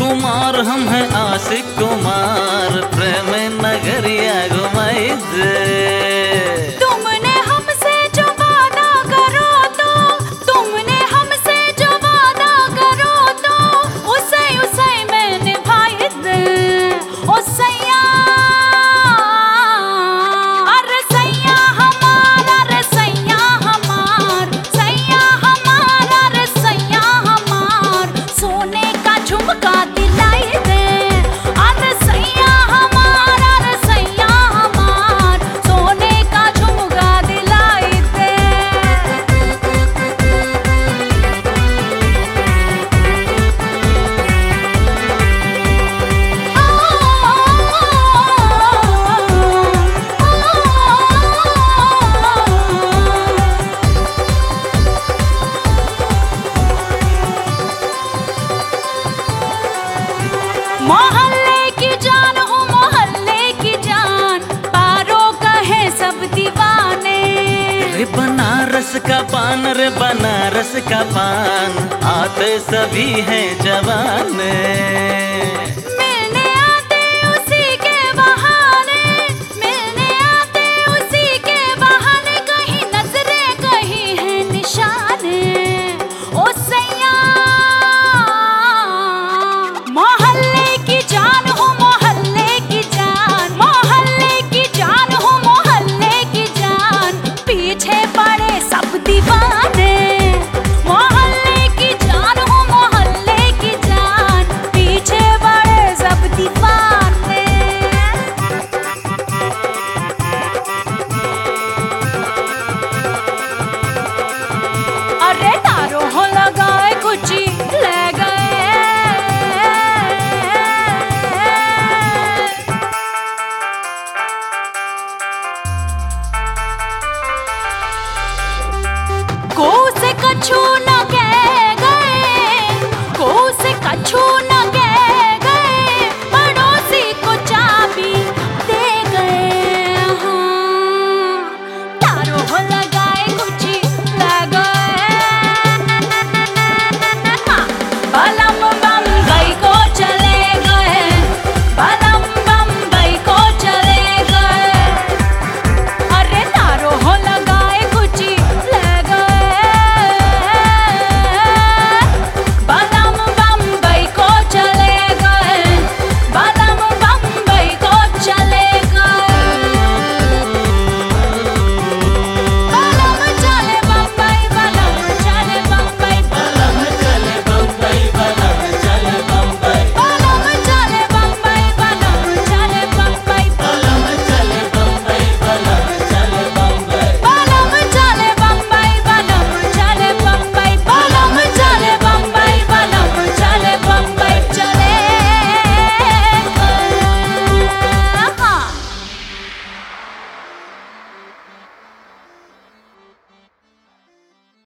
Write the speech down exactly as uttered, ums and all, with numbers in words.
कुमार हम हैं आशिक कुमार, प्रेम नगरिया घुमाई दे। तुमने हमसे जो वादा करो तो, तुमने हमसे जो वादा करो तो, उसे उसे मैं निभाई दे। ओ सैया, अरे सैया हमारा, अरे सैया हमार, सैया हमारा, अरे सैया हमार, सोने का झुमका दिलाई दे। अरे सैया हमारा, अरे सैया हमार, सोने का झुमका दिलाई दे। मोहल्ले की जान हूँ, मोहल्ले की जान, पारों कहे सब दीवाने। रे बनारस का पान, रे बनारस का पान, आते सभी हैं जवाने। मिलने आते उसी के बहाने, मिलने आते उसी के बहाने, कहीं नजरें कहीं है निशाने। ओ सैया, मोहल्ले की जान हूँ, मोहल्ले की जान, मोहल्ले की जान हूँ, मोहल्ले की जान, पीछे पड़े सब दीवाने। मोहल्ले की जान हूँ, मोहल्ले की जान, पीछे पड़े सब दीवाने। अरे तारों हो लगाए कुछ ले गए। को से कछू